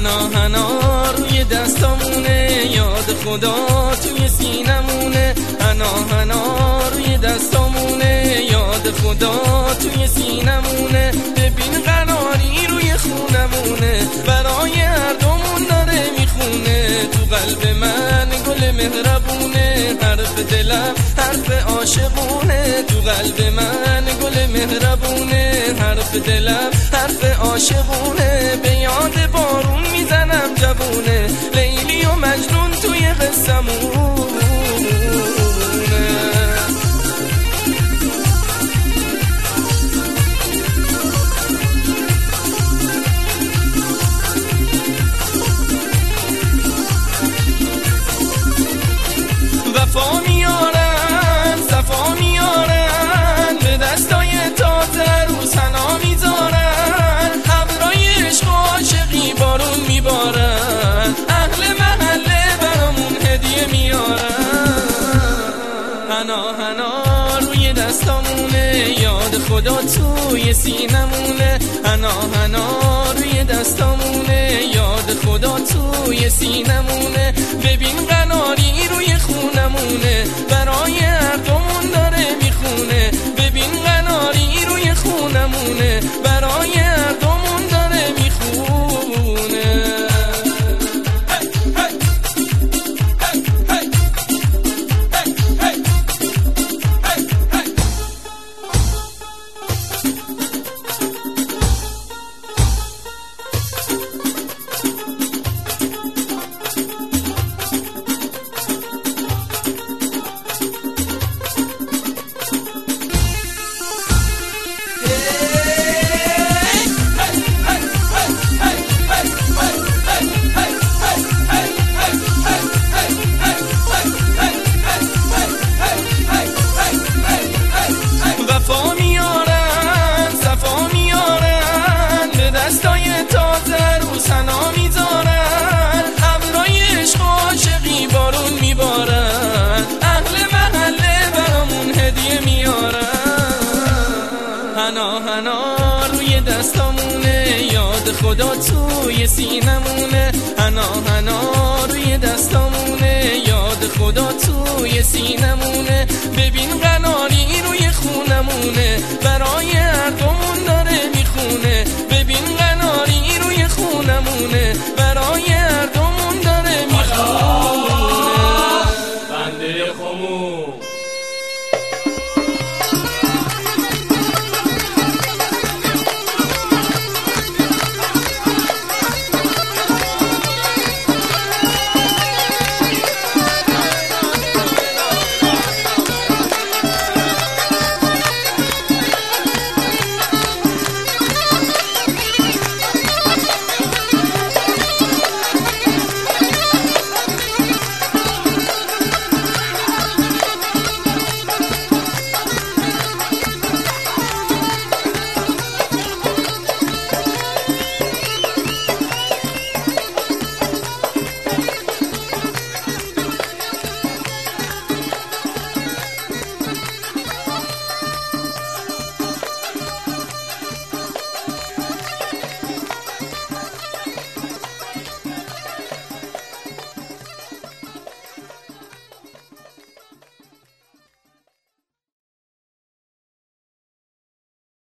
هنا هنا روی دستامونه، یاد خدا توی سینمونه. هنا هنا روی دستامونه، یاد خدا توی سینمونه. ببین قناری روی خونمونه، برای هر دومون داره میخونه. تو قلب من گل مهربونه، حرف دلم حرف عاشقونه. تو قلب من گل مهربونه، حرف دلم حرف عاشقونه. به یاد بارون میزنم جوونه، لیلی و مجنون توی قصمونه. وفا میارن صفا میارن، به دستای تازه رو سنا میذارن. ابرای عشق و عاشقی بارون میبارن، اهل محله برامون هدیه میارن. هنا هنا روی دستامونه، یاد خدا توی سینمونه. هنا هنا روی دستامونه، یاد خدا توی سینمونه. ببین قناری روی خونمونه، برای هر دومون داره میخونه. ببین قناری روی خونمونه، برای هر دومون داره میخونه. وفا میارن صفا میارن، به دستای تازه رو سنا میذارن. ابرای عشق و عاشقی بارون میبارن، اهل محله برامون هدیه میارن. هنا هنا روی دستامونه، یاد خدا توی سینمونه. هنا هنا روی دستامونه، یاد خدا توی سینمونه. ببین قناری روی خونمونه.